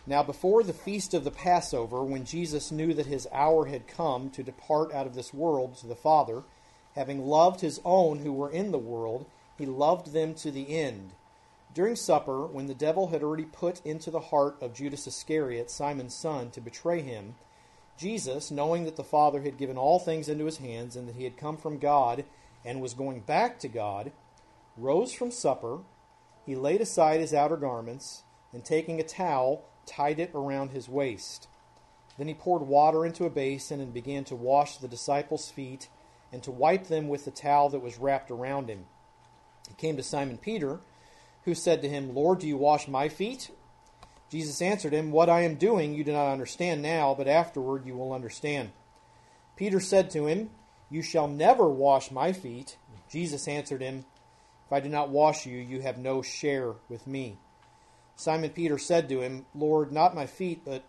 Now before the feast of the Passover, when Jesus knew that his hour had come to depart out of this world to the Father, having loved his own who were in the world, he loved them to the end. During supper, when the devil had already put into the heart of Judas Iscariot, Simon's son, to betray him, Jesus, knowing that the Father had given all things into his hands, and that he had come from God and was going back to God, rose from supper. He laid aside his outer garments, and taking a towel, tied it around his waist. Then he poured water into a basin and began to wash the disciples' feet and to wipe them with the towel that was wrapped around him. He came to Simon Peter, who said to him, "Lord, do you wash my feet?" Jesus answered him, "What I am doing you do not understand now, but afterward you will understand." Peter said to him, "You shall never wash my feet." Jesus answered him, "If I do not wash you, you have no share with me." Simon Peter said to him, "Lord, not my feet but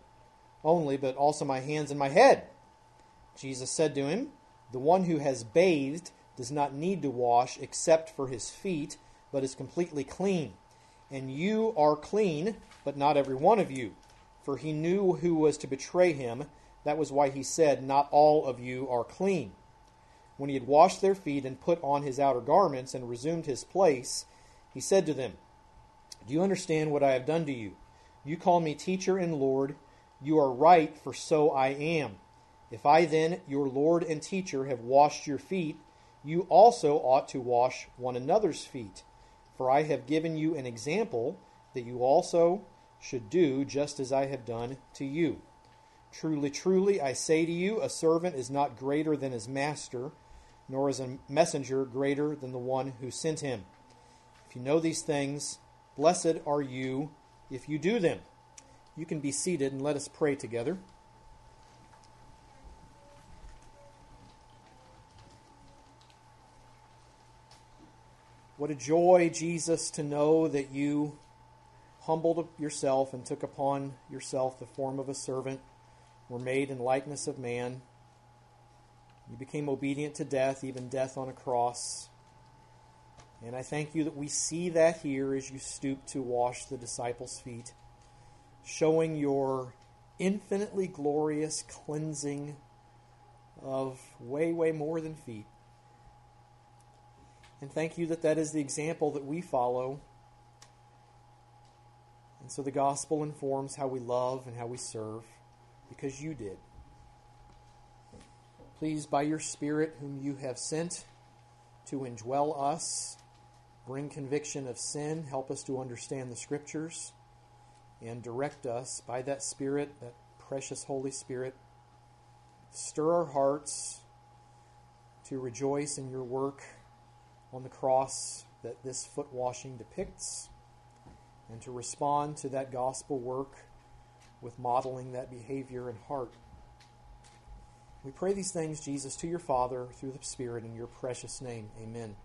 also my hands and my head." Jesus said to him, "The one who has bathed does not need to wash except for his feet, but is completely clean. And you are clean, but not every one of you." For he knew who was to betray him. That was why he said, "Not all of you are clean." When he had washed their feet and put on his outer garments and resumed his place, he said to them, "Do you understand what I have done to you? You call me teacher and Lord. You are right, for so I am. If I then, your Lord and teacher, have washed your feet, you also ought to wash one another's feet. For I have given you an example that you also should do just as I have done to you. Truly, truly, I say to you, a servant is not greater than his master, nor is a messenger greater than the one who sent him. If you know these things, blessed are you if you do them." You can be seated and let us pray together. What a joy, Jesus, to know that you humbled yourself and took upon yourself the form of a servant, were made in likeness of man. You became obedient to death, even death on a cross. And I thank you that we see that here as you stoop to wash the disciples' feet, showing your infinitely glorious cleansing of way, way more than feet. And thank you that that is the example that we follow. And so the gospel informs how we love and how we serve, because you did. Please, by your Spirit, whom you have sent to indwell us, bring conviction of sin, help us to understand the Scriptures, and direct us by that Spirit, that precious Holy Spirit. Stir our hearts to rejoice in your work on the cross that this foot washing depicts, and to respond to that gospel work with modeling that behavior in heart. We pray these things, Jesus, to your Father through the Spirit in your precious name. Amen.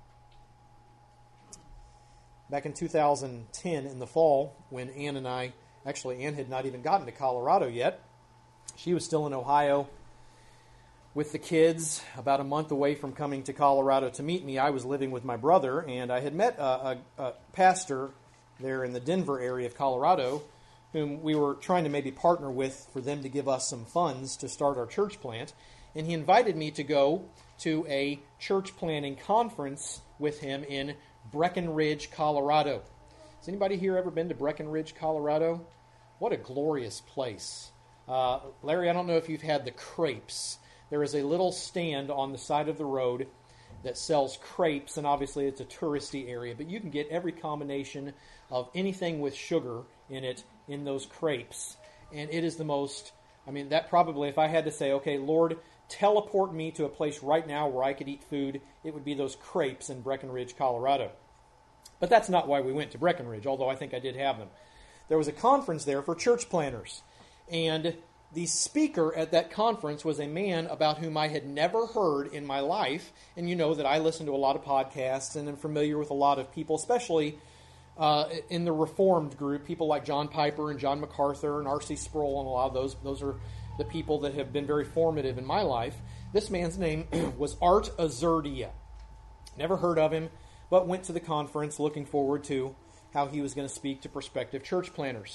Back in 2010 in the fall, when Ann and I, actually Ann had not even gotten to Colorado yet. She was still in Ohio with the kids, about a month away from coming to Colorado to meet me. I was living with my brother, and I had met a pastor there in the Denver area of Colorado, whom we were trying to maybe partner with for them to give us some funds to start our church plant. And he invited me to go to a church planting conference with him in Breckenridge, Colorado. Has anybody here ever been to Breckenridge, Colorado? What a glorious place. Larry, I don't know if you've had the crepes. There is a little stand on the side of the road that sells crepes, and obviously it's a touristy area, but you can get every combination of anything with sugar in it in those crepes. And it is the most, that probably, if I had to say, okay, Lord, teleport me to a place right now where I could eat food, it would be those crepes in Breckenridge, Colorado. But that's not why we went to Breckenridge, although I think I did have them. There was a conference there for church planners, and the speaker at that conference was a man about whom I had never heard in my life. And you know that I listen to a lot of podcasts and am familiar with a lot of people, especially in the Reformed group, people like John Piper and John MacArthur and R.C. Sproul, and a lot of those. Those are the people that have been very formative in my life. This man's name was Art Azurdia. Never heard of him, but went to the conference looking forward to how he was going to speak to prospective church planners.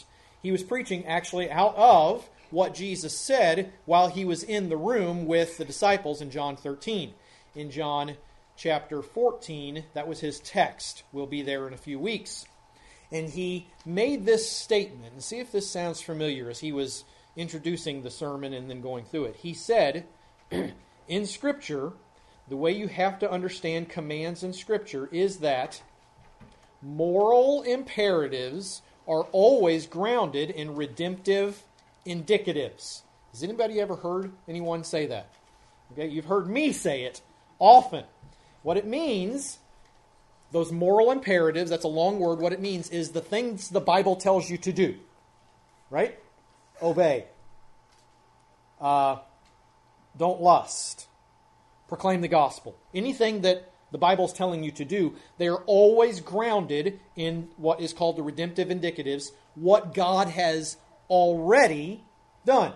He was preaching actually out of what Jesus said while he was in the room with the disciples in John 13. In John chapter 14, that was his text. We'll be there in a few weeks. And he made this statement, and see if this sounds familiar as he was introducing the sermon and then going through it. He said, in Scripture, the way you have to understand commands in Scripture is that moral imperatives are always grounded in redemptive indicatives. Has anybody ever heard anyone say that? Okay, you've heard me say it often. What it means, those moral imperatives, that's a long word, what it means is the things the Bible tells you to do. Right? Obey. Don't lust. Proclaim the gospel. Anything that the Bible's telling you to do, they are always grounded in what is called the redemptive indicatives, what God has already done.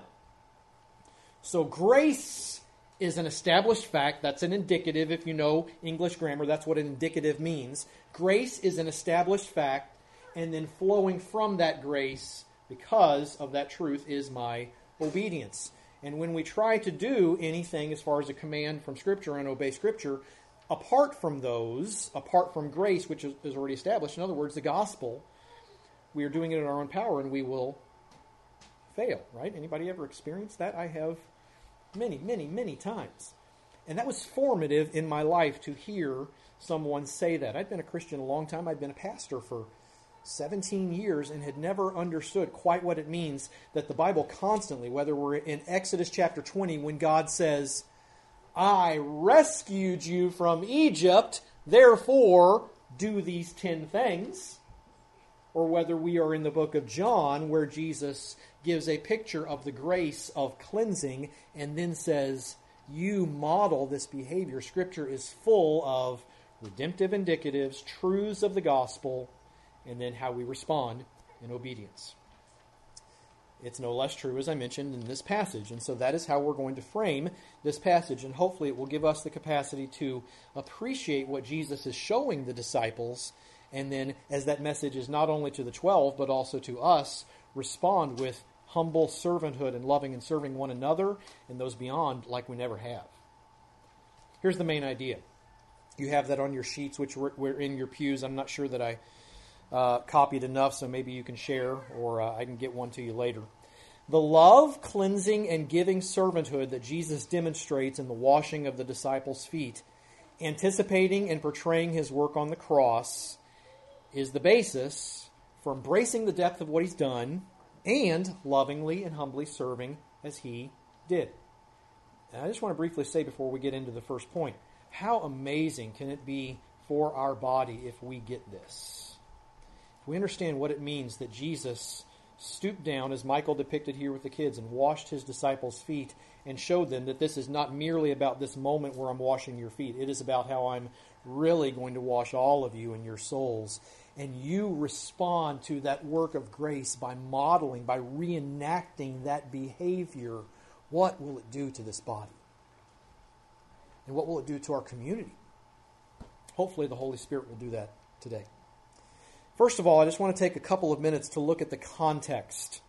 So grace is an established fact. That's an indicative. If you know English grammar, that's what an indicative means. Grace is an established fact, and then flowing from that grace, because of that truth, is my obedience. And when we try to do anything as far as a command from Scripture and obey Scripture, apart from those, apart from grace, which is already established, in other words, the gospel, we are doing it in our own power and we will fail, right? Anybody ever experienced that? I have many, many, many times. And that was formative in my life to hear someone say that. I'd been a Christian a long time. I'd been a pastor for 17 years and had never understood quite what it means that the Bible constantly, whether we're in Exodus chapter 20 when God says, I rescued you from Egypt, therefore do these 10 things. Or whether we are in the book of John where Jesus gives a picture of the grace of cleansing and then says, you model this behavior. Scripture is full of redemptive indicatives, truths of the gospel, and then how we respond in obedience. It's no less true, as I mentioned, in this passage. And so that is how we're going to frame this passage. And hopefully it will give us the capacity to appreciate what Jesus is showing the disciples. And then, as that message is not only to the 12, but also to us, respond with humble servanthood and loving and serving one another and those beyond like we never have. Here's the main idea. You have that on your sheets, which were in your pews. I'm not sure that I copied enough, so maybe you can share, or I can get one to you later. The love, cleansing, and giving servanthood that Jesus demonstrates in the washing of the disciples' feet, anticipating and portraying his work on the cross, is the basis for embracing the depth of what he's done and lovingly and humbly serving as he did. And I just want to briefly say before we get into the first point, how amazing can it be for our body if we get this? We understand what it means that Jesus stooped down, as Michael depicted here with the kids, and washed his disciples' feet and showed them that this is not merely about this moment where I'm washing your feet. It is about how I'm really going to wash all of you and your souls. And you respond to that work of grace by modeling, by reenacting that behavior. What will it do to this body? And what will it do to our community? Hopefully the Holy Spirit will do that today. First of all, I just want to take a couple of minutes to look at the context.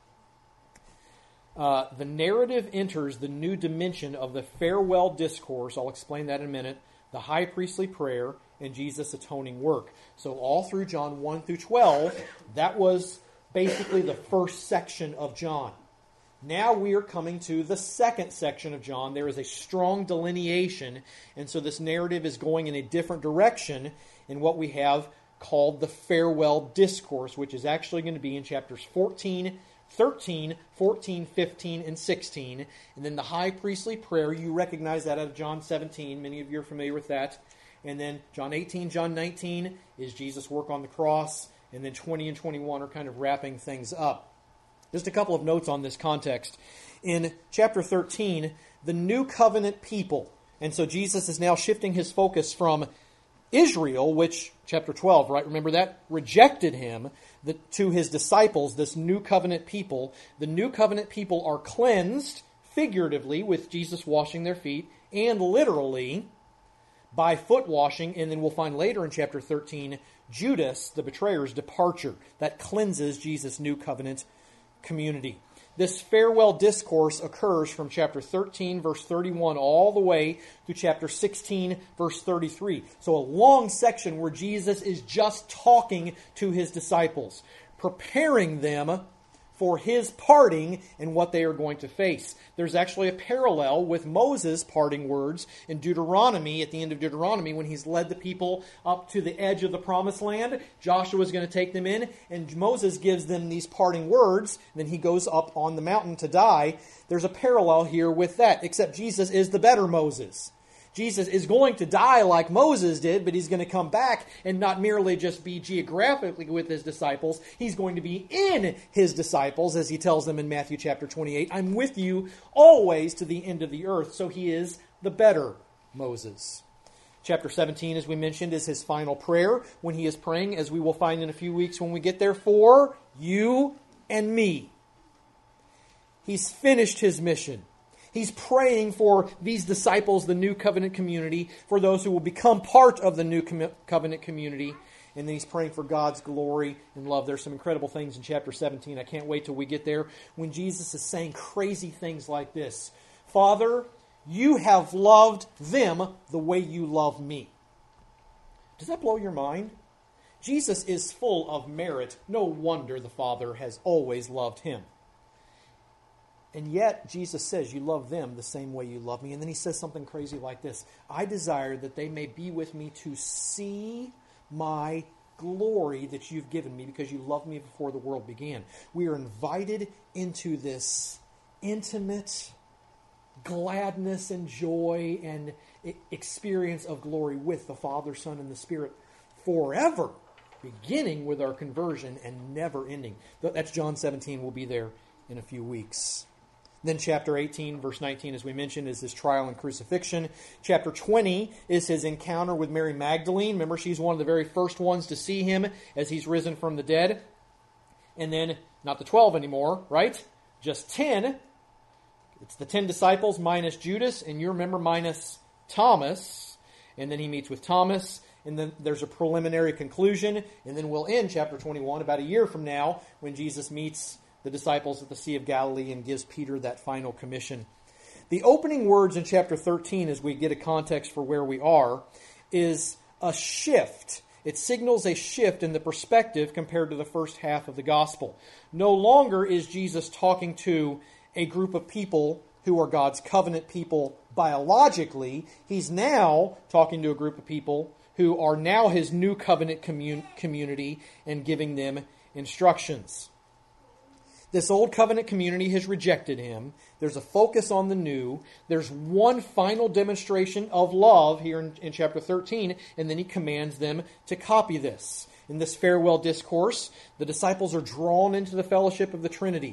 The narrative enters the new dimension of the farewell discourse. I'll explain that in a minute. The high priestly prayer and Jesus' atoning work. So all through John 1 through 12, that was basically the first section of John. Now we are coming to the second section of John. There is a strong delineation, and so this narrative is going in a different direction in what we have called the farewell discourse, which is actually going to be in chapters 13, 14, 15, and 16. And then the high priestly prayer, you recognize that out of John 17. Many of you are familiar with that. And then John 18, John 19 is Jesus' work on the cross. And then 20 and 21 are kind of wrapping things up. Just a couple of notes on this context. In chapter 13, the new covenant people. And so Jesus is now shifting his focus from Israel, which, chapter 12, right? Remember that? Rejected him, to his disciples, this new covenant people. The new covenant people are cleansed, figuratively, with Jesus washing their feet, and literally by foot washing. And then we'll find later in chapter 13, Judas, the betrayer's departure. That cleanses Jesus' new covenant community. This farewell discourse occurs from chapter 13, verse 31, all the way through chapter 16, verse 33. So a long section where Jesus is just talking to his disciples, preparing them for his parting and what they are going to face. There's actually a parallel with Moses' parting words in Deuteronomy, at the end of Deuteronomy, when he's led the people up to the edge of the promised land. Joshua is going to take them in, and Moses gives them these parting words. Then he goes up on the mountain to die. There's a parallel here with that, except Jesus is the better Moses. Jesus is going to die like Moses did, but he's going to come back and not merely just be geographically with his disciples. He's going to be in his disciples, as he tells them in Matthew chapter 28. I'm with you always to the end of the earth. So he is the better Moses. Chapter 17, as we mentioned, is his final prayer when he is praying, as we will find in a few weeks when we get there, for you and me. He's finished his mission. He's praying for these disciples, the new covenant community, for those who will become part of the new covenant community. And then he's praying for God's glory and love. There's some incredible things in chapter 17. I can't wait till we get there, when Jesus is saying crazy things like this. Father, you have loved them the way you love me. Does that blow your mind? Jesus is full of merit. No wonder the Father has always loved him. And yet, Jesus says, you love them the same way you love me. And then he says something crazy like this. I desire that they may be with me to see my glory that you've given me because you loved me before the world began. We are invited into this intimate gladness and joy and experience of glory with the Father, Son, and the Spirit forever, beginning with our conversion and never ending. That's John 17. We'll be there in a few weeks. Then chapter 18, verse 19, as we mentioned, is his trial and crucifixion. Chapter 20 is his encounter with Mary Magdalene. Remember, she's one of the very first ones to see him as he's risen from the dead. And then, not the 12 anymore, right? Just 10. It's the 10 disciples minus Judas, and you remember minus Thomas. And then he meets with Thomas, and then there's a preliminary conclusion. And then we'll end chapter 21 about a year from now when Jesus meets the disciples at the Sea of Galilee and gives Peter that final commission. The opening words in chapter 13, as we get a context for where we are, is a shift. It signals a shift in the perspective compared to the first half of the gospel. No longer is Jesus talking to a group of people who are God's covenant people biologically. He's now talking to a group of people who are now his new covenant community and giving them instructions. This old covenant community has rejected him. There's a focus on the new. There's one final demonstration of love here in chapter 13, and then he commands them to copy this. In this farewell discourse, the disciples are drawn into the fellowship of the Trinity.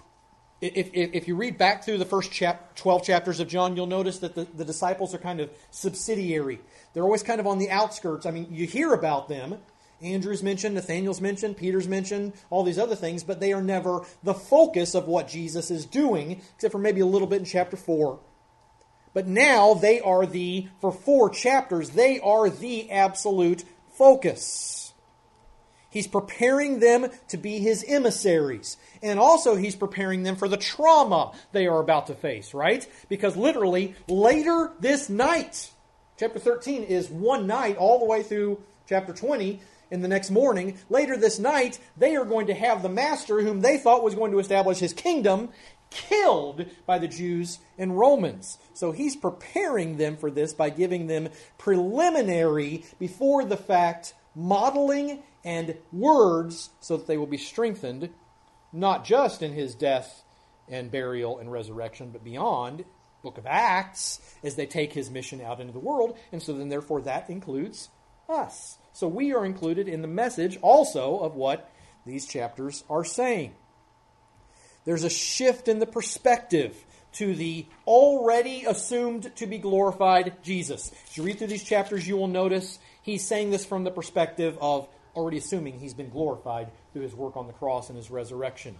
If you read back through the first 12 chapters of John, you'll notice that the disciples are kind of subsidiary. They're always kind of on the outskirts. I mean, you hear about them. Andrew's mentioned, Nathaniel's mentioned, Peter's mentioned, all these other things, but they are never the focus of what Jesus is doing, except for maybe a little bit in chapter 4. But now they are for 4 chapters, they are the absolute focus. He's preparing them to be his emissaries. And also he's preparing them for the trauma they are about to face, right? Because literally, later this night, chapter 13 is one night all the way through chapter 20, in the next morning, later this night, they are going to have the master whom they thought was going to establish his kingdom killed by the Jews and Romans. So he's preparing them for this by giving them preliminary, before the fact, modeling and words so that they will be strengthened, not just in his death and burial and resurrection, but beyond, book of Acts, as they take his mission out into the world. And so then therefore that includes us. So we are included in the message also of what these chapters are saying. There's a shift in the perspective to the already assumed to be glorified Jesus. As you read through these chapters, you will notice he's saying this from the perspective of already assuming he's been glorified through his work on the cross and his resurrection.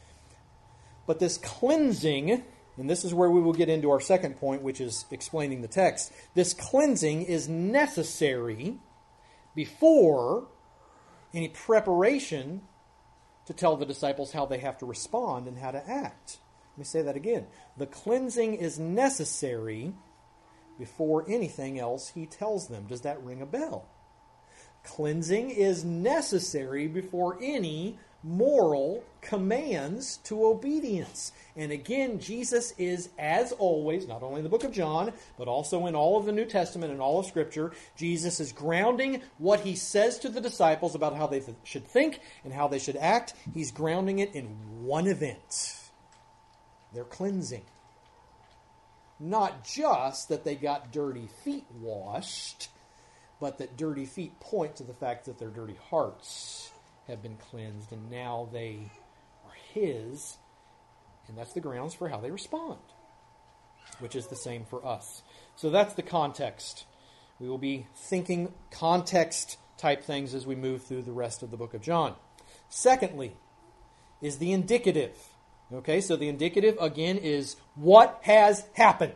But this cleansing, and this is where we will get into our second point, which is explaining the text. This cleansing is necessary before any preparation to tell the disciples how they have to respond and how to act. Let me say that again. The cleansing is necessary before anything else he tells them. Does that ring a bell? Cleansing is necessary before any moral commands to obedience. And again, Jesus is, as always, not only in the book of John, but also in all of the New Testament and all of Scripture, Jesus is grounding what he says to the disciples about how they should think and how they should act. He's grounding it in one event: their cleansing. Not just that they got dirty feet washed, but that dirty feet point to the fact that their dirty hearts have been cleansed, and now they are his, and that's the grounds for how they respond, which is the same for us. So that's the context. We will be thinking context-type things as we move through the rest of the book of John. Secondly, is the indicative. Okay, so the indicative, again, is what has happened.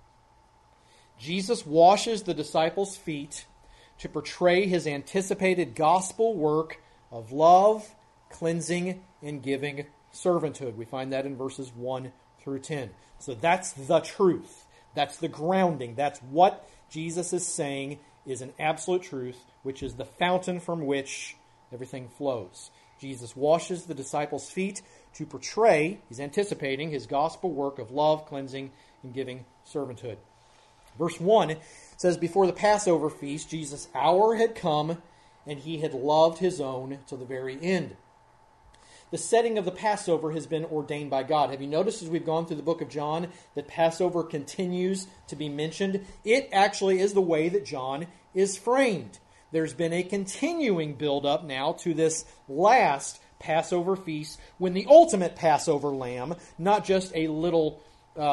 Jesus washes the disciples' feet to portray his anticipated gospel work of love, cleansing, and giving servanthood. We find that in verses 1 through 10. So that's the truth. That's the grounding. That's what Jesus is saying is an absolute truth, which is the fountain from which everything flows. Jesus washes the disciples' feet to portray, he's anticipating, his gospel work of love, cleansing, and giving servanthood. Verse 1 says, before the Passover feast, Jesus' hour had come, and he had loved his own to the very end. The setting of the Passover has been ordained by God. Have you noticed as we've gone through the book of John that Passover continues to be mentioned? It actually is the way that John is framed. There's been a continuing build-up now to this last Passover feast, when the ultimate Passover lamb, not just a little...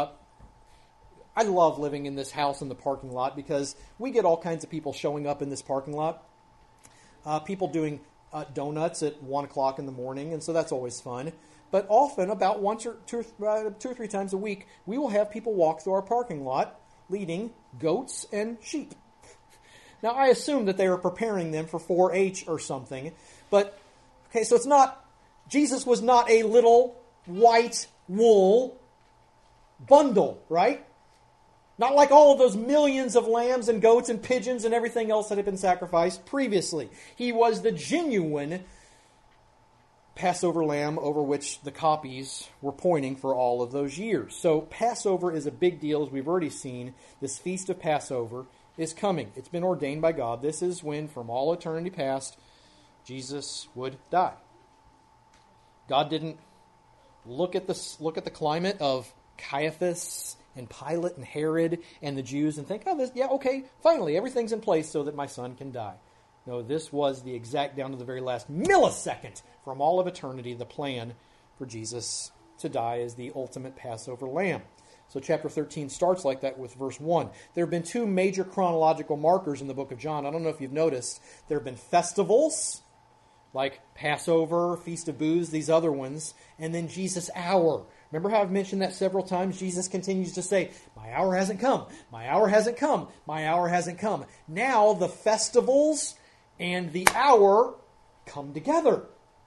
I love living in this house in the parking lot because we get all kinds of people showing up in this parking lot. People doing donuts at 1 o'clock in the morning, and so that's always fun. But often, about once or two or three times a week, we will have people walk through our parking lot leading goats and sheep. Now, I assume that they are preparing them for 4-H or something, but, okay, so it's not, Jesus was not a little white wool bundle, right? Not like all of those millions of lambs and goats and pigeons and everything else that had been sacrificed previously. He was the genuine Passover lamb over which the copies were pointing for all of those years. So Passover is a big deal, as we've already seen. This feast of Passover is coming. It's been ordained by God. This is when, from all eternity past, Jesus would die. God didn't look at the climate of Caiaphas and Pilate and Herod and the Jews and think, okay, finally, everything's in place so that my son can die. No, this was the exact, down to the very last millisecond from all of eternity, the plan for Jesus to die as the ultimate Passover lamb. So chapter 13 starts like that with verse 1. There have been two major chronological markers in the book of John. I don't know if you've noticed. There have been festivals, like Passover, Feast of Booths, these other ones, and then Jesus' hour. Remember how I've mentioned that several times? Jesus continues to say, my hour hasn't come, my hour hasn't come, my hour hasn't come. Now the festivals and the hour come together.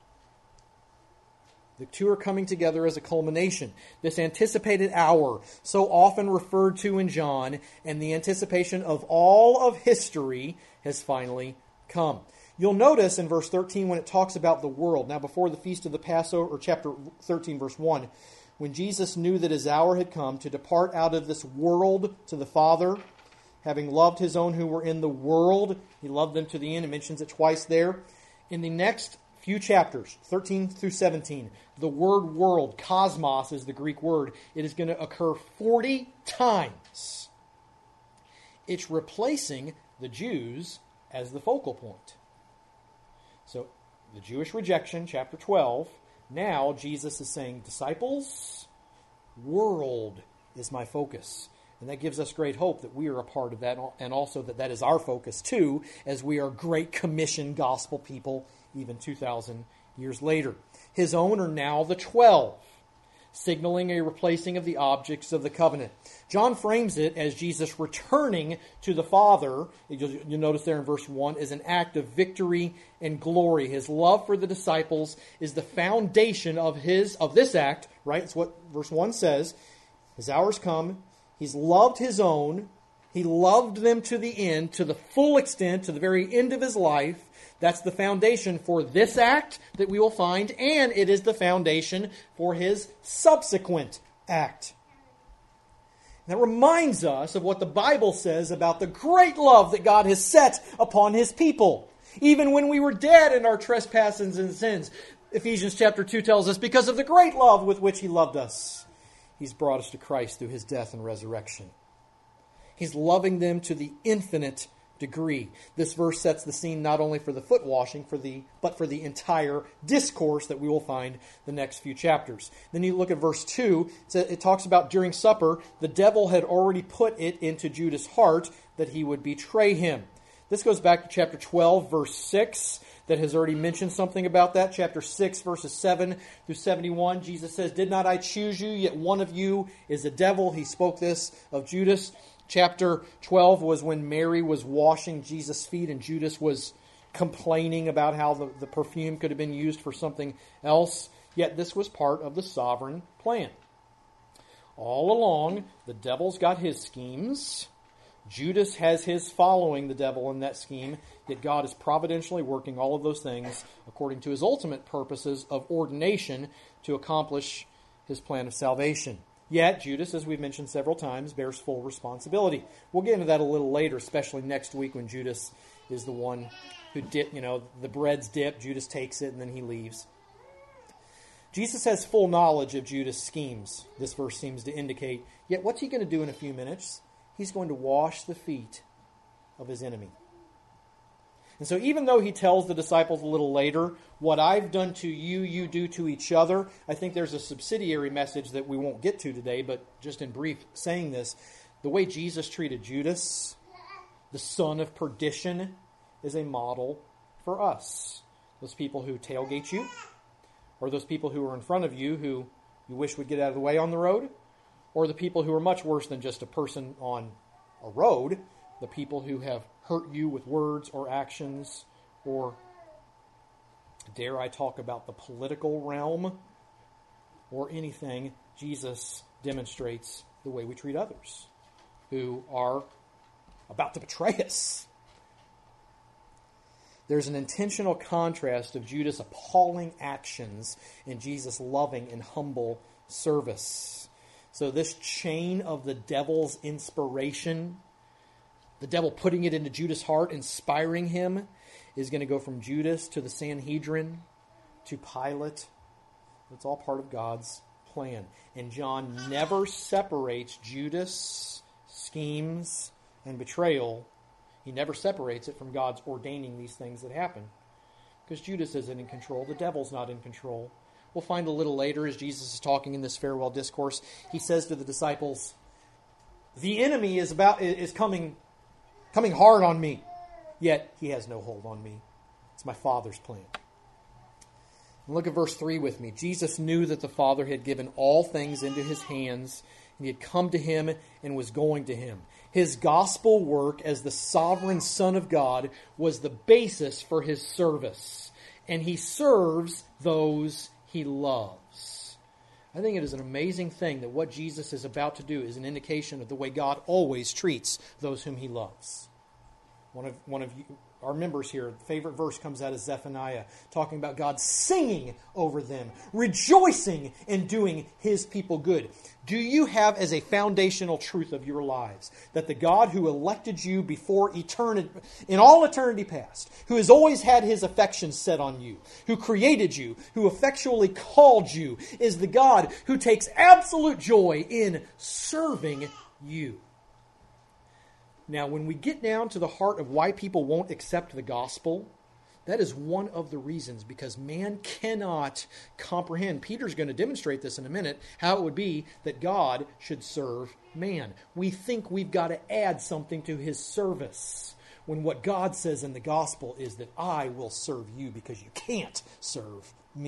The two are coming together as a culmination. This anticipated hour, so often referred to in John, and the anticipation of all of history has finally come. You'll notice in verse 13 when it talks about the world. Now before the feast of the Passover, or chapter 13, verse 1, when Jesus knew that his hour had come to depart out of this world to the Father, having loved his own who were in the world, he loved them to the end. It mentions it twice there. In the next few chapters, 13 through 17, the word world, cosmos is the Greek word. It is going to occur 40 times. It's replacing the Jews as the focal point. So, the Jewish rejection, chapter 12, now Jesus is saying, disciples, world is my focus. And that gives us great hope that we are a part of that, and also that is our focus too, as we are Great Commission gospel people even 2,000 years later. His own are now the 12. signaling a replacing of the objects of the covenant. John frames it as Jesus returning to the Father, you'll notice there in verse 1, is an act of victory and glory. His love for the disciples is the foundation of this act, right? It's what verse 1 says. His hour's come. He's loved his own. He loved them to the end, to the full extent, to the very end of his life. That's the foundation for this act that we will find, and it is the foundation for his subsequent act. And that reminds us of what the Bible says about the great love that God has set upon his people. Even when we were dead in our trespasses and sins, Ephesians chapter 2 tells us, because of the great love with which he loved us, he's brought us to Christ through his death and resurrection. He's loving them to the infinite degree. This verse sets the scene not only for the foot washing, but for the entire discourse that we will find the next few chapters. Then you look at verse 2. It talks about during supper, the devil had already put it into Judas' heart that he would betray him. This goes back to chapter 12, verse 6, that has already mentioned something about that. Chapter 6, verses 7 through 71, Jesus says, "Did not I choose you, yet one of you is a devil." He spoke this of Judas. Chapter 12 was when Mary was washing Jesus' feet and Judas was complaining about how the perfume could have been used for something else. Yet this was part of the sovereign plan. All along, the devil's got his schemes. Judas has his following the devil in that scheme. Yet God is providentially working all of those things according to his ultimate purposes of ordination to accomplish his plan of salvation. Yet, Judas, as we've mentioned several times, bears full responsibility. We'll get into that a little later, especially next week when Judas is the one who the bread's dipped, Judas takes it, and then he leaves. Jesus has full knowledge of Judas' schemes, this verse seems to indicate. Yet, what's he going to do in a few minutes? He's going to wash the feet of his enemy. And so even though he tells the disciples a little later, what I've done to you, you do to each other, I think there's a subsidiary message that we won't get to today, but just in brief saying this, the way Jesus treated Judas, the son of perdition, is a model for us. Those people who tailgate you, or those people who are in front of you who you wish would get out of the way on the road, or the people who are much worse than just a person on a road, the people who have hurt you with words or actions, or dare I talk about the political realm, or anything. Jesus demonstrates the way we treat others who are about to betray us. There's an intentional contrast of Judas' appalling actions and Jesus' loving and humble service. So this chain of the devil's inspiration, the devil putting it into Judas' heart, inspiring him, is going to go from Judas to the Sanhedrin to Pilate. It's all part of God's plan. And John never separates Judas' schemes and betrayal. He never separates it from God's ordaining these things that happen. Because Judas isn't in control. The devil's not in control. We'll find a little later as Jesus is talking in this farewell discourse. He says to the disciples, the enemy is coming hard on me, yet he has no hold on me. It's my Father's plan. And look at verse 3 with me. Jesus knew that the Father had given all things into his hands, and he had come to him and was going to him. His gospel work as the sovereign Son of God was the basis for his service, and he serves those he loves. I think it is an amazing thing that what Jesus is about to do is an indication of the way God always treats those whom he loves. One of you, our members here, the favorite verse comes out of Zephaniah, talking about God singing over them, rejoicing in doing his people good. Do you have as a foundational truth of your lives that the God who elected you before eternity, in all eternity past, who has always had his affection set on you, who created you, who effectually called you, is the God who takes absolute joy in serving you? Now, when we get down to the heart of why people won't accept the gospel, that is one of the reasons, because man cannot comprehend. Peter's going to demonstrate this in a minute, how it would be that God should serve man. We think we've got to add something to his service, when what God says in the gospel is that I will serve you because you can't serve me.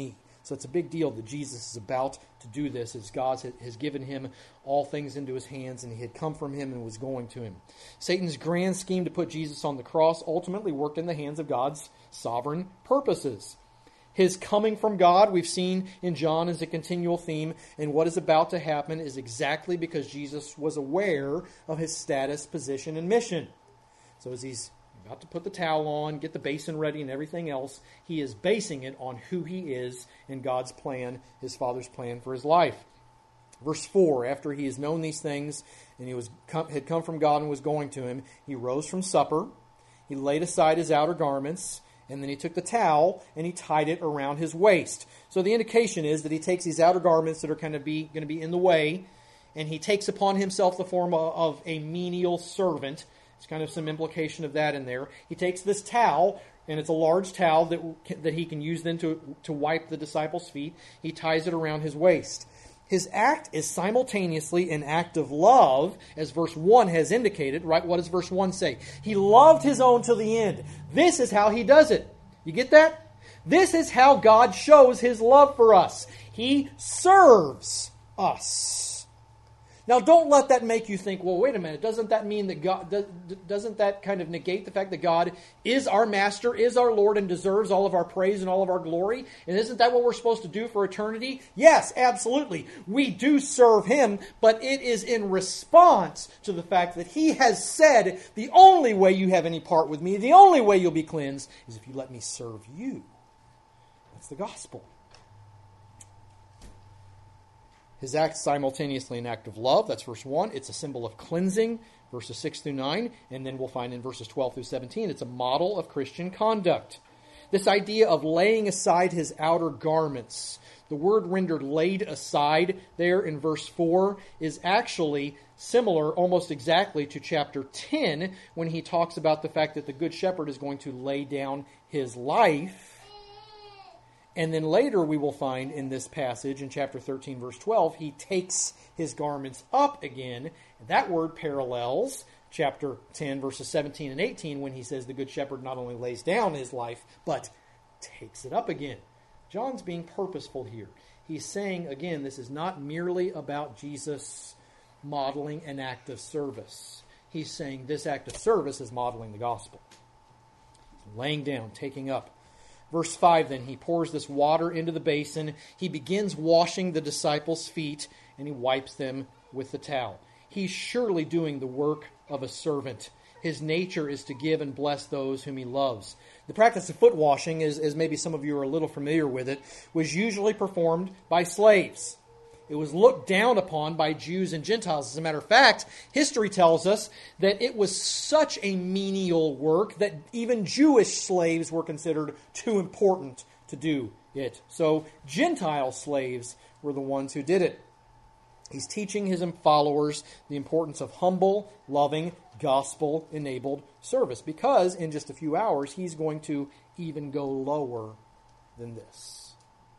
So it's a big deal that Jesus is about to do this, as God has given him all things into his hands, and he had come from him and was going to him. Satan's grand scheme to put Jesus on the cross ultimately worked in the hands of God's sovereign purposes. His coming from God, we've seen in John, is a continual theme, and what is about to happen is exactly because Jesus was aware of his status, position, and mission. So as he's about to put the towel on, get the basin ready, and everything else, he is basing it on who he is and God's plan, his Father's plan for his life. Verse 4, after he has known these things, and he had come from God and was going to him, he rose from supper, he laid aside his outer garments, and then he took the towel and he tied it around his waist. So the indication is that he takes these outer garments that are going to be in the way, and he takes upon himself the form of a menial servant. There's kind of some implication of that in there. He takes this towel, and it's a large towel that he can use then to wipe the disciples' feet. He ties it around his waist. His act is simultaneously an act of love, as verse 1 has indicated, right? What does verse 1 say? He loved his own till the end. This is how he does it. You get that? This is how God shows his love for us. He serves us. Now, don't let that make you think, well, wait a minute, doesn't that mean that God, doesn't that kind of negate the fact that God is our master, is our Lord, and deserves all of our praise and all of our glory? And isn't that what we're supposed to do for eternity? Yes, absolutely. We do serve him, but it is in response to the fact that he has said, the only way you have any part with me, the only way you'll be cleansed, is if you let me serve you. That's the gospel. His act is simultaneously an act of love. That's verse 1. It's a symbol of cleansing, verses 6 through 9. And then we'll find in verses 12 through 17, it's a model of Christian conduct. This idea of laying aside his outer garments, the word rendered laid aside there in verse 4 is actually similar almost exactly to chapter 10 when he talks about the fact that the good shepherd is going to lay down his life. And then later we will find in this passage, in chapter 13, verse 12, he takes his garments up again. That word parallels chapter 10, verses 17 and 18, when he says the good shepherd not only lays down his life, but takes it up again. John's being purposeful here. He's saying, again, this is not merely about Jesus modeling an act of service. He's saying this act of service is modeling the gospel. Laying down, taking up. Verse 5 then, he pours this water into the basin. He begins washing the disciples' feet, and he wipes them with the towel. He's surely doing the work of a servant. His nature is to give and bless those whom he loves. The practice of foot washing, as maybe some of you are a little familiar with it, was usually performed by slaves. It was looked down upon by Jews and Gentiles. As a matter of fact, history tells us that it was such a menial work that even Jewish slaves were considered too important to do it. So Gentile slaves were the ones who did it. He's teaching his followers the importance of humble, loving, gospel-enabled service, because in just a few hours he's going to even go lower than this.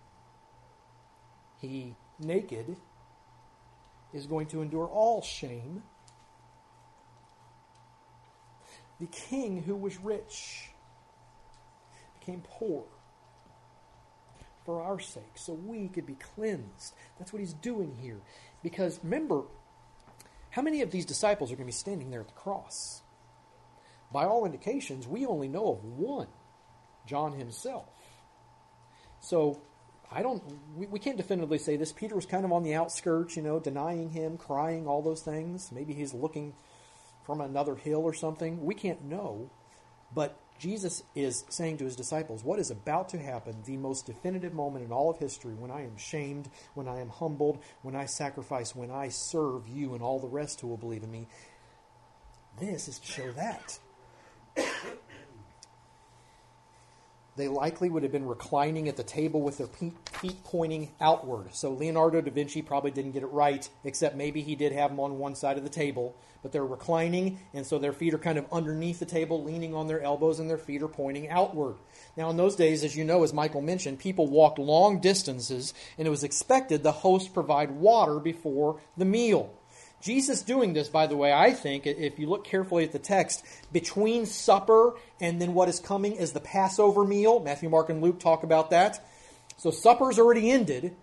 He, naked, is going to endure all shame. The king who was rich became poor for our sake, so we could be cleansed. That's what he's doing here. Because remember, how many of these disciples are going to be standing there at the cross? By all indications, we only know of one, John himself. So we can't definitively say this. Peter was kind of on the outskirts, denying him, crying, all those things. Maybe he's looking from another hill or something. We can't know. But Jesus is saying to his disciples, what is about to happen, the most definitive moment in all of history, when I am shamed, when I am humbled, when I sacrifice, when I serve you and all the rest who will believe in me, this is to show that. They likely would have been reclining at the table with their feet pointing outward. So Leonardo da Vinci probably didn't get it right, except maybe he did have them on one side of the table. But they're reclining, and so their feet are kind of underneath the table, leaning on their elbows, and their feet are pointing outward. Now, in those days, as you know, as Michael mentioned, people walked long distances, and it was expected the host provide water before the meal. Jesus doing this, by the way, I think, if you look carefully at the text, between supper and then what is coming as the Passover meal, Matthew, Mark, and Luke talk about that. So supper's already ended.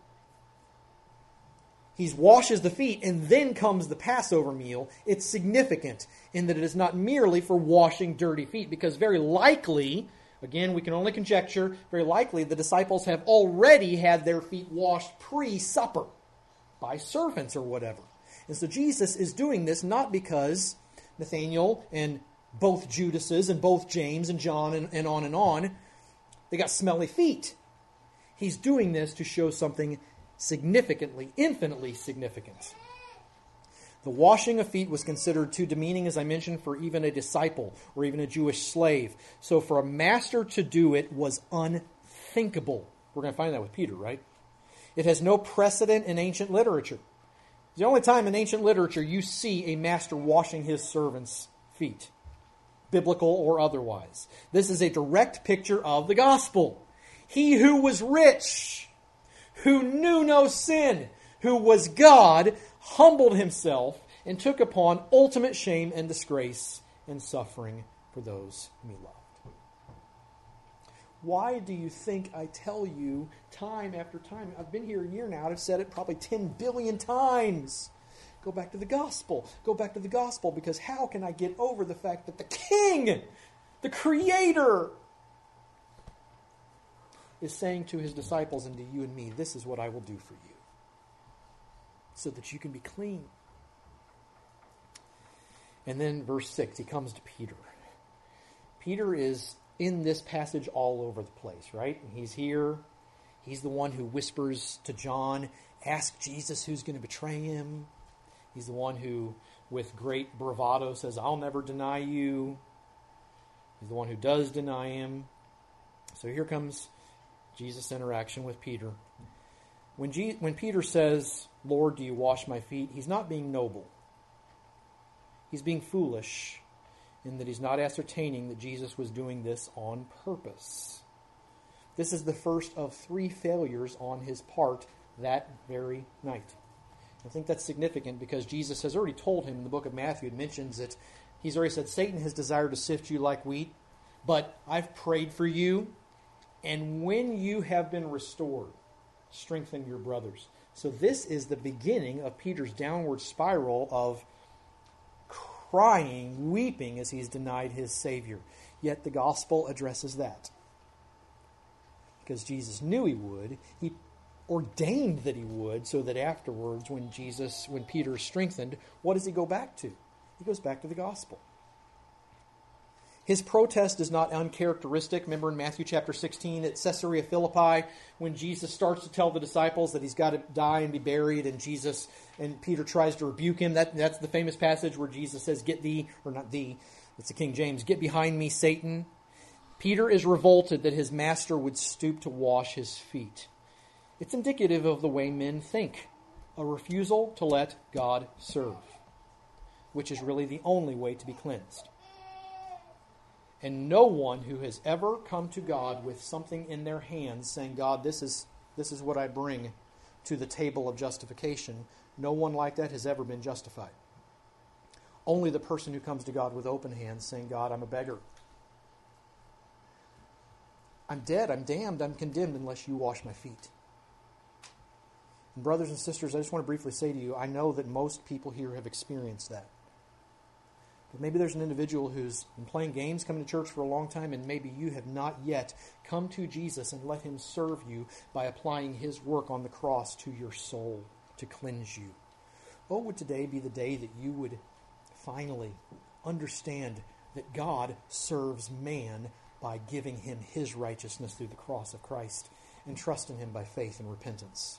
He washes the feet, and then comes the Passover meal. It's significant in that it is not merely for washing dirty feet, because very likely, again, we can only conjecture, very likely the disciples have already had their feet washed pre-supper by servants or whatever. And so Jesus is doing this not because Nathanael and both Judases and both James and John and on, they got smelly feet. He's doing this to show something significantly, infinitely significant. The washing of feet was considered too demeaning, as I mentioned, for even a disciple or even a Jewish slave. So for a master to do it was unthinkable. We're going to find that with Peter, right? It has no precedent in ancient literature. It's the only time in ancient literature you see a master washing his servants' feet, biblical or otherwise. This is a direct picture of the gospel. He who was rich, who knew no sin, who was God, humbled himself and took upon ultimate shame and disgrace and suffering for those whom he loved. Why do you think I tell you time after time? I've been here a year now, and I've said it probably 10 billion times. Go back to the gospel. Go back to the gospel, because how can I get over the fact that the King, the Creator, is saying to his disciples and to you and me, this is what I will do for you, so that you can be clean. And then verse 6, he comes to Peter. Peter is in this passage all over the place, right? And he's here. He's the one who whispers to John, ask Jesus who's going to betray him. He's the one who, with great bravado, says, I'll never deny you. He's the one who does deny him. So here comes Jesus' interaction with Peter. When Peter says, Lord, do you wash my feet? He's not being noble. He's being foolish in that he's not ascertaining that Jesus was doing this on purpose. This is the first of 3 failures on his part that very night. I think that's significant because Jesus has already told him in the book of Matthew, it mentions that he's already said, Satan has desired to sift you like wheat, but I've prayed for you, and when you have been restored, strengthen your brothers. So this is the beginning of Peter's downward spiral of crying, weeping as he's denied his Savior. Yet the gospel addresses that. Because Jesus knew he would. He ordained that he would, so that afterwards, when Peter is strengthened, what does he go back to? He goes back to the gospel. His protest is not uncharacteristic. Remember in Matthew chapter 16 at Caesarea Philippi, when Jesus starts to tell the disciples that he's got to die and be buried, and Peter tries to rebuke him. That's the famous passage where Jesus says, get thee, or not thee, it's the King James, get behind me, Satan. Peter is revolted that his master would stoop to wash his feet. It's indicative of the way men think. A refusal to let God serve, which is really the only way to be cleansed. And no one who has ever come to God with something in their hands saying, God, this is what I bring to the table of justification, no one like that has ever been justified. Only the person who comes to God with open hands saying, God, I'm a beggar. I'm dead, I'm damned, I'm condemned unless you wash my feet. And brothers and sisters, I just want to briefly say to you, I know that most people here have experienced that. But maybe there's an individual who's been playing games, coming to church for a long time, and maybe you have not yet come to Jesus and let him serve you by applying his work on the cross to your soul to cleanse you. Oh, would today be the day that you would finally understand that God serves man by giving him his righteousness through the cross of Christ and trust in him by faith and repentance.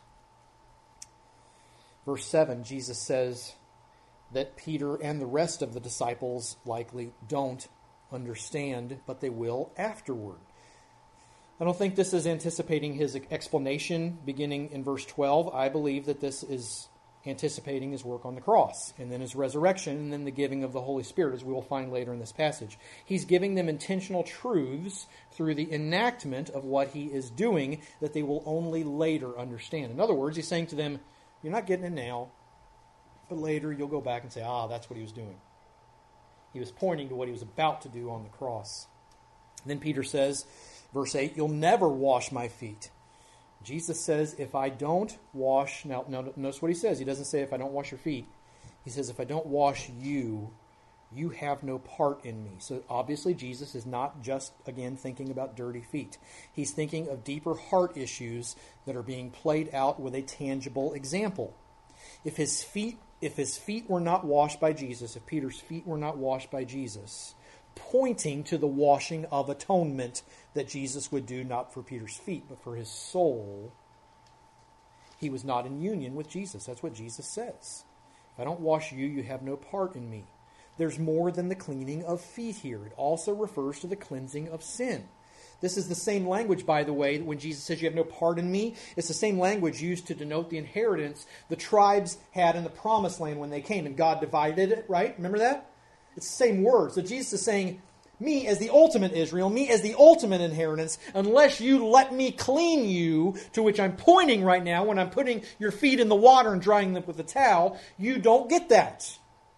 Verse 7, Jesus says that Peter and the rest of the disciples likely don't understand, but they will afterward. I don't think this is anticipating his explanation beginning in verse 12. I believe that this is anticipating his work on the cross, and then his resurrection, and then the giving of the Holy Spirit, as we will find later in this passage. He's giving them intentional truths through the enactment of what he is doing that they will only later understand. In other words, he's saying to them, you're not getting it now, but later you'll go back and say, that's what he was doing. He was pointing to what he was about to do on the cross. And then Peter says, verse 8, you'll never wash my feet. Jesus says, if I don't wash... Now, notice what he says. He doesn't say, if I don't wash your feet. He says, if I don't wash you, you have no part in me. So obviously Jesus is not just, again, thinking about dirty feet. He's thinking of deeper heart issues that are being played out with a tangible example. If his feet were not washed by Jesus, if Peter's feet were not washed by Jesus, pointing to the washing of atonement that Jesus would do, not for Peter's feet, but for his soul, he was not in union with Jesus. That's what Jesus says. If I don't wash you, you have no part in me. There's more than the cleaning of feet here. It also refers to the cleansing of sin. This is the same language, by the way, when Jesus says you have no part in me. It's the same language used to denote the inheritance the tribes had in the promised land when they came, and God divided it, right? Remember that? It's the same word. So Jesus is saying, me as the ultimate Israel, me as the ultimate inheritance, unless you let me clean you, to which I'm pointing right now when I'm putting your feet in the water and drying them with a towel, you don't get that.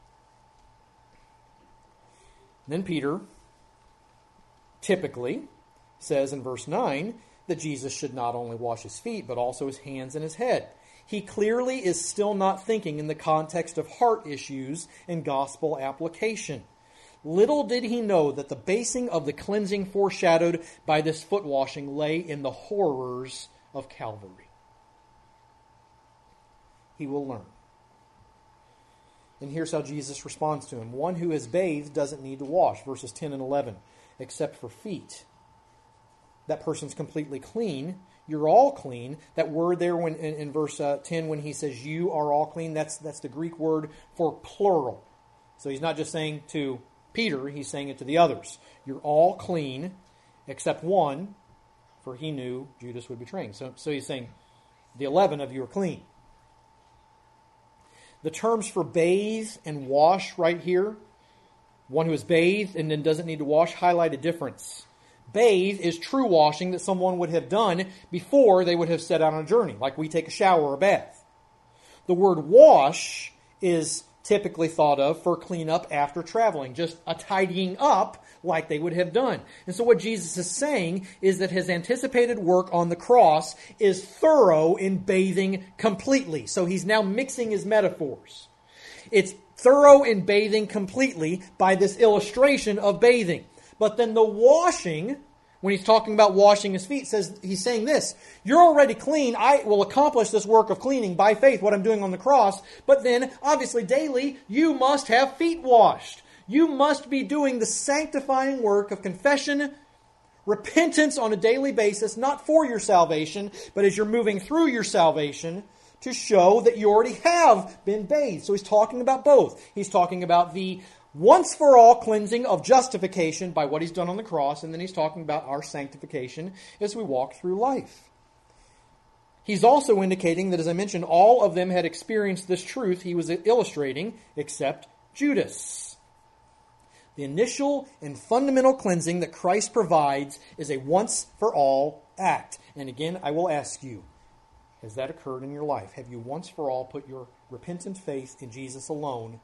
Then Peter typically says in verse 9 that Jesus should not only wash his feet, but also his hands and his head. He clearly is still not thinking in the context of heart issues and gospel application. Little did he know that the basing of the cleansing foreshadowed by this foot washing lay in the horrors of Calvary. He will learn. And here's how Jesus responds to him. One who is bathed doesn't need to wash, verses 10 and 11, except for feet. That person's completely clean. You're all clean. That word there when in verse 10 when he says you are all clean, that's the Greek word for plural. So he's not just saying to Peter, he's saying it to the others. You're all clean except one, for he knew Judas would betray him. So he's saying the 11 of you are clean. The terms for bathe and wash right here, one who is bathed and then doesn't need to wash, highlight a difference. Bathe is true washing that someone would have done before they would have set out on a journey, like we take a shower or a bath. The word wash is typically thought of for cleanup after traveling, just a tidying up like they would have done. And so what Jesus is saying is that his anticipated work on the cross is thorough in bathing completely. So he's now mixing his metaphors. It's thorough in bathing completely by this illustration of bathing. But then the washing, when he's talking about washing his feet, says he's saying this: you're already clean. I will accomplish this work of cleaning by faith, what I'm doing on the cross. But then, obviously, daily, you must have feet washed. You must be doing the sanctifying work of confession, repentance on a daily basis, not for your salvation, but as you're moving through your salvation, to show that you already have been bathed. So he's talking about both. He's talking about the once-for-all cleansing of justification by what he's done on the cross, and then he's talking about our sanctification as we walk through life. He's also indicating that, as I mentioned, all of them had experienced this truth he was illustrating, except Judas. The initial and fundamental cleansing that Christ provides is a once-for-all act. And again, I will ask you, has that occurred in your life? Have you once for all put your repentant faith in Jesus alone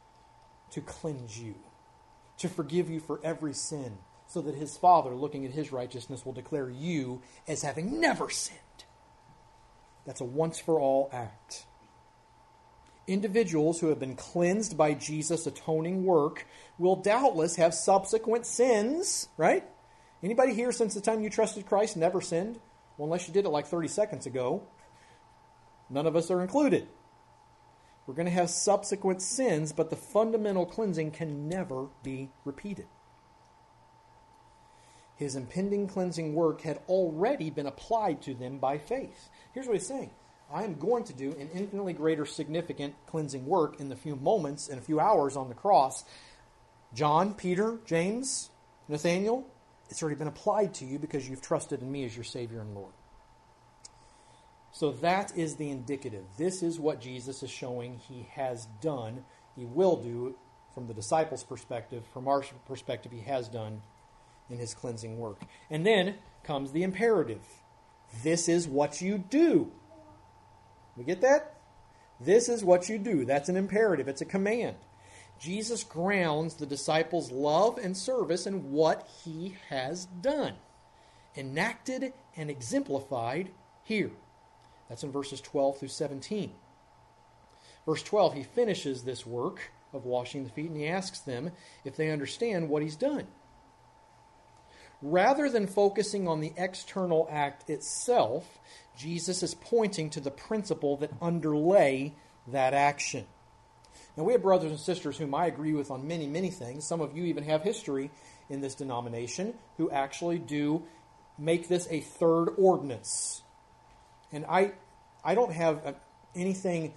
to cleanse you, to forgive you for every sin, so that his Father, looking at his righteousness, will declare you as having never sinned? That's a once-for-all act. Individuals who have been cleansed by Jesus' atoning work will doubtless have subsequent sins, right? Anybody here since the time you trusted Christ never sinned? Well, unless you did it like 30 seconds ago. None of us are included. We're going to have subsequent sins, but the fundamental cleansing can never be repeated. His impending cleansing work had already been applied to them by faith. Here's what he's saying. I am going to do an infinitely greater significant cleansing work in the few moments, in a few hours on the cross. John, Peter, James, Nathaniel, it's already been applied to you because you've trusted in me as your Savior and Lord. So that is the indicative. This is what Jesus is showing he has done. He will do from the disciples' perspective. From our perspective, he has done in his cleansing work. And then comes the imperative. This is what you do. We get that? This is what you do. That's an imperative. It's a command. Jesus grounds the disciples' love and service in what he has done. Enacted and exemplified here. That's in verses 12 through 17. Verse 12, he finishes this work of washing the feet, and he asks them if they understand what he's done. Rather than focusing on the external act itself, Jesus is pointing to the principle that underlay that action. Now, we have brothers and sisters whom I agree with on many, many things. Some of you even have history in this denomination who actually do make this a third ordinance. And I don't have anything,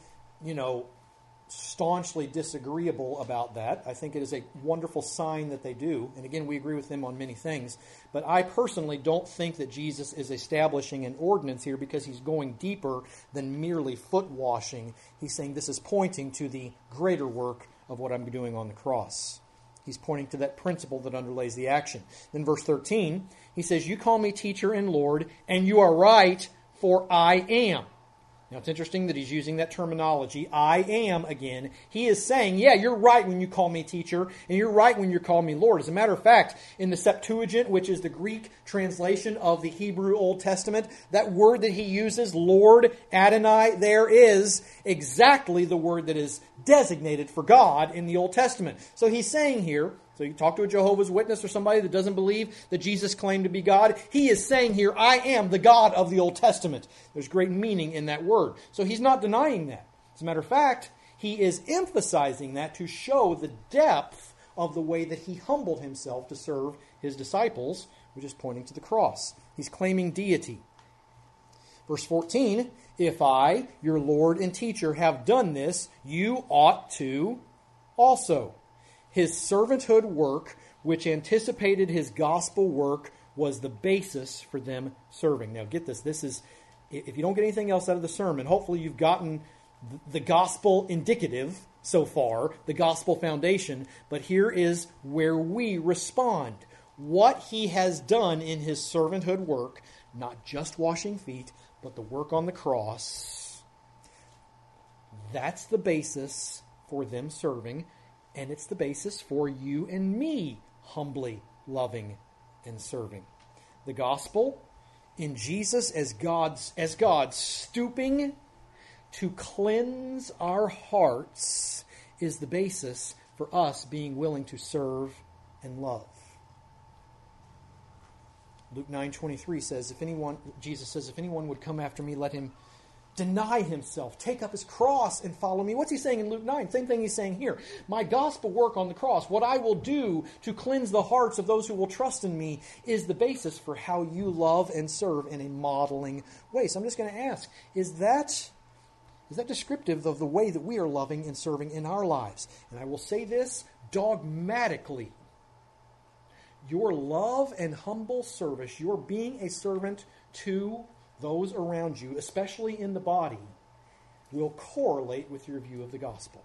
staunchly disagreeable about that. I think it is a wonderful sign that they do. And again, we agree with them on many things. But I personally don't think that Jesus is establishing an ordinance here because he's going deeper than merely foot washing. He's saying this is pointing to the greater work of what I'm doing on the cross. He's pointing to that principle that underlays the action. Then verse 13, he says, "You call me teacher and Lord, and you are right, for I am." Now, it's interesting that he's using that terminology, I am, again. He is saying, yeah, you're right when you call me teacher, and you're right when you call me Lord. As a matter of fact, in the Septuagint, which is the Greek translation of the Hebrew Old Testament, that word that he uses, Lord, Adonai, there is exactly the word that is designated for God in the Old Testament. So he's saying here, so you talk to a Jehovah's Witness or somebody that doesn't believe that Jesus claimed to be God. He is saying here, I am the God of the Old Testament. There's great meaning in that word. So he's not denying that. As a matter of fact, he is emphasizing that to show the depth of the way that he humbled himself to serve his disciples, which is pointing to the cross. He's claiming deity. Verse 14, "If I, your Lord and teacher, have done this, you ought to also." His servanthood work, which anticipated his gospel work, was the basis for them serving. Now get this. This is, if you don't get anything else out of the sermon, hopefully you've gotten the gospel indicative so far, the gospel foundation. But here is where we respond. What he has done in his servanthood work, not just washing feet, but the work on the cross, that's the basis for them serving. And it's the basis for you and me humbly loving and serving. The gospel in Jesus as God stooping to cleanse our hearts is the basis for us being willing to serve and love. Luke 9:23 says, Jesus says, if anyone would come after me, let him deny himself, take up his cross, and follow me. What's he saying in Luke 9? Same thing he's saying here. My gospel work on the cross, what I will do to cleanse the hearts of those who will trust in me, is the basis for how you love and serve in a modeling way. So I'm just going to ask, is that descriptive of the way that we are loving and serving in our lives? And I will say this dogmatically. Your love and humble service, your being a servant to those around you, especially in the body, will correlate with your view of the gospel.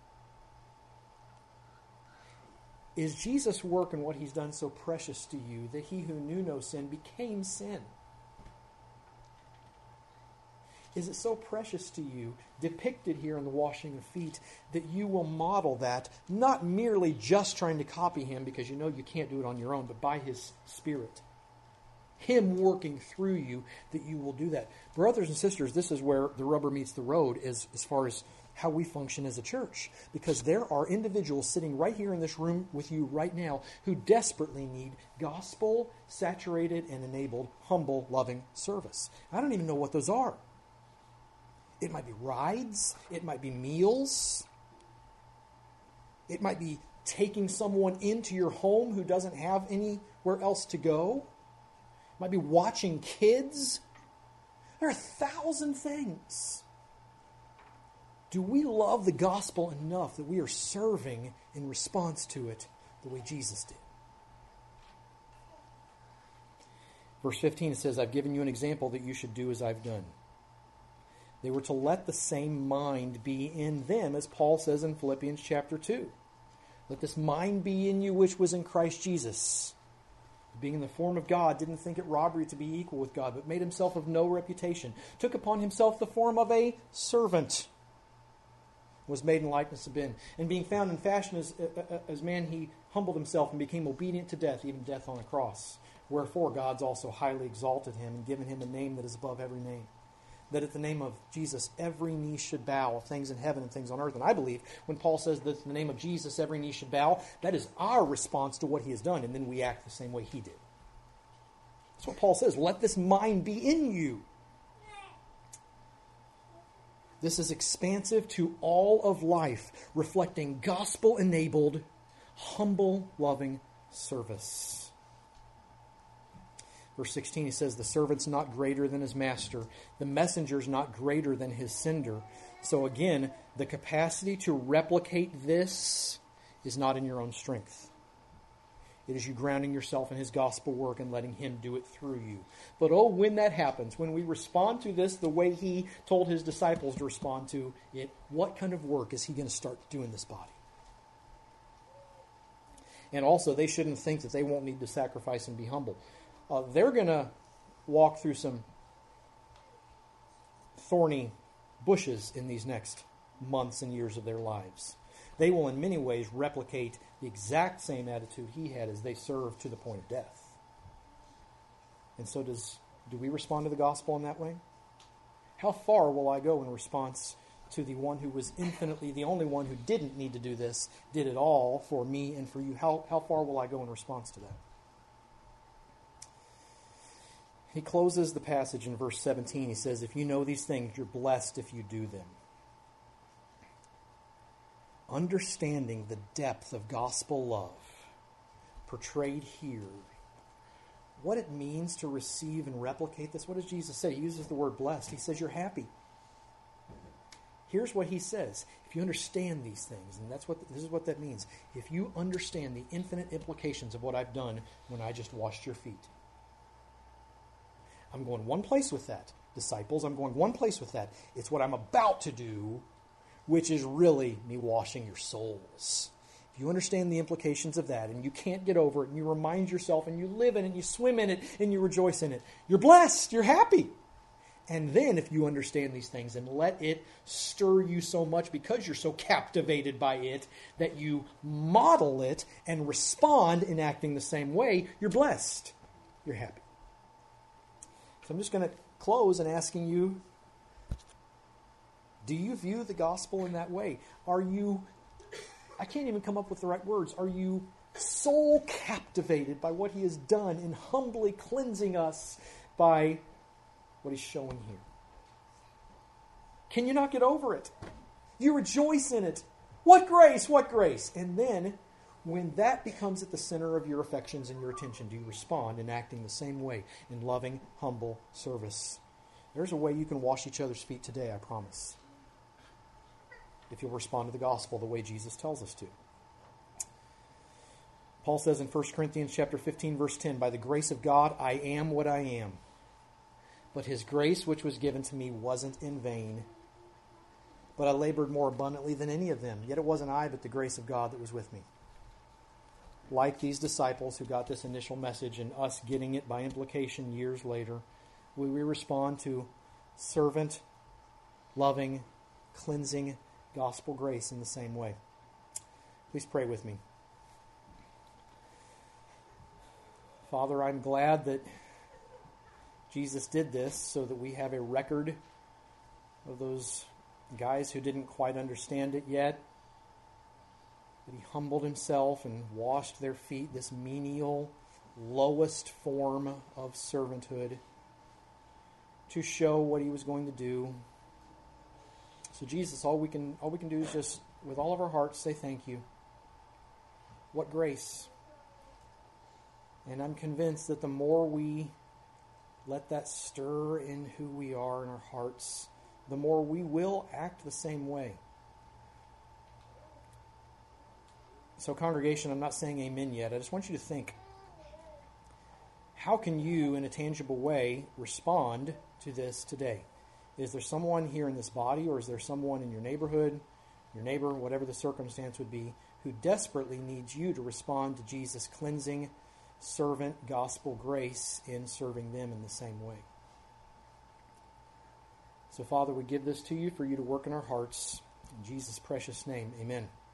Is Jesus' work and what he's done so precious to you that he who knew no sin became sin? Is it so precious to you, depicted here in the washing of feet, that you will model that, not merely just trying to copy him because you know you can't do it on your own, but by his Spirit? Him working through you, that you will do that. Brothers and sisters, this is where the rubber meets the road as far as how we function as a church. Because there are individuals sitting right here in this room with you right now who desperately need gospel-saturated and enabled, humble, loving service. I don't even know what those are. It might be rides. It might be meals. It might be taking someone into your home who doesn't have anywhere else to go. Might be watching kids. There are 1,000 things. Do we love the gospel enough that we are serving in response to it the way Jesus did? Verse 15, it says, I've given you an example that you should do as I've done. They were to let the same mind be in them, as Paul says in Philippians chapter 2. Let this mind be in you which was in Christ Jesus. Being in the form of God, didn't think it robbery to be equal with God, but made himself of no reputation. Took upon himself the form of a servant. was made in likeness of men. And being found in fashion as man, he humbled himself and became obedient to death, even death on a cross. Wherefore God's also highly exalted him and given him a name that is above every name. That at the name of Jesus, every knee should bow, of things in heaven and things on earth. And I believe when Paul says that in the name of Jesus, every knee should bow, that is our response to what he has done, and then we act the same way he did. That's what Paul says. Let this mind be in you. This is expansive to all of life, reflecting gospel-enabled, humble, loving service. Verse 16, he says, the servant's not greater than his master. The messenger's not greater than his sender. So again, the capacity to replicate this is not in your own strength. It is you grounding yourself in his gospel work and letting him do it through you. But oh, when that happens, when we respond to this the way he told his disciples to respond to it, what kind of work is he going to start doing in this body? And also, they shouldn't think that they won't need to sacrifice and be humble. They're going to walk through some thorny bushes in these next months and years of their lives. They will in many ways replicate the exact same attitude he had as they served to the point of death. And so do we respond to the gospel in that way? How far will I go in response to the one who was infinitely the only one who didn't need to do this, did it all for me and for you? How far will I go in response to that? He closes the passage in verse 17. He says, if you know these things, you're blessed if you do them. Understanding the depth of gospel love portrayed here, what it means to receive and replicate this. What does Jesus say? He uses the word blessed. He says you're happy. Here's what he says. If you understand these things, and this is what that means. If you understand the infinite implications of what I've done when I just washed your feet. I'm going one place with that. Disciples, I'm going one place with that. It's what I'm about to do, which is really me washing your souls. If you understand the implications of that, and you can't get over it, and you remind yourself, and you live in it, and you swim in it, and you rejoice in it, you're blessed, you're happy. And then if you understand these things and let it stir you so much because you're so captivated by it that you model it and respond in acting the same way, you're blessed, you're happy. So I'm just going to close and asking you, do you view the gospel in that way? Are you, I can't even come up with the right words, are you soul captivated by what he has done in humbly cleansing us by what he's showing here? Can you not get over it? You rejoice in it. What grace, what grace. And then, when that becomes at the center of your affections and your attention, do you respond in acting the same way in loving, humble service? There's a way you can wash each other's feet today, I promise. If you'll respond to the gospel the way Jesus tells us to. Paul says in 1 Corinthians chapter 15, verse 10, by the grace of God, I am what I am. But his grace which was given to me wasn't in vain. But I labored more abundantly than any of them. Yet it wasn't I, but the grace of God that was with me. Like these disciples who got this initial message and us getting it by implication years later, will we respond to servant, loving, cleansing gospel grace in the same way? Please pray with me. Father, I'm glad that Jesus did this so that we have a record of those guys who didn't quite understand it yet. That he humbled himself and washed their feet, this menial, lowest form of servanthood, to show what he was going to do. So Jesus, all we can do is just, with all of our hearts, say thank you. What grace. And I'm convinced that the more we let that stir in who we are in our hearts, the more we will act the same way. So congregation, I'm not saying amen yet. I just want you to think, how can you, in a tangible way, respond to this today? Is there someone here in this body, or is there someone in your neighborhood, your neighbor, whatever the circumstance would be, who desperately needs you to respond to Jesus' cleansing, servant, gospel grace in serving them in the same way? So, Father, we give this to you for you to work in our hearts. In Jesus' precious name, amen.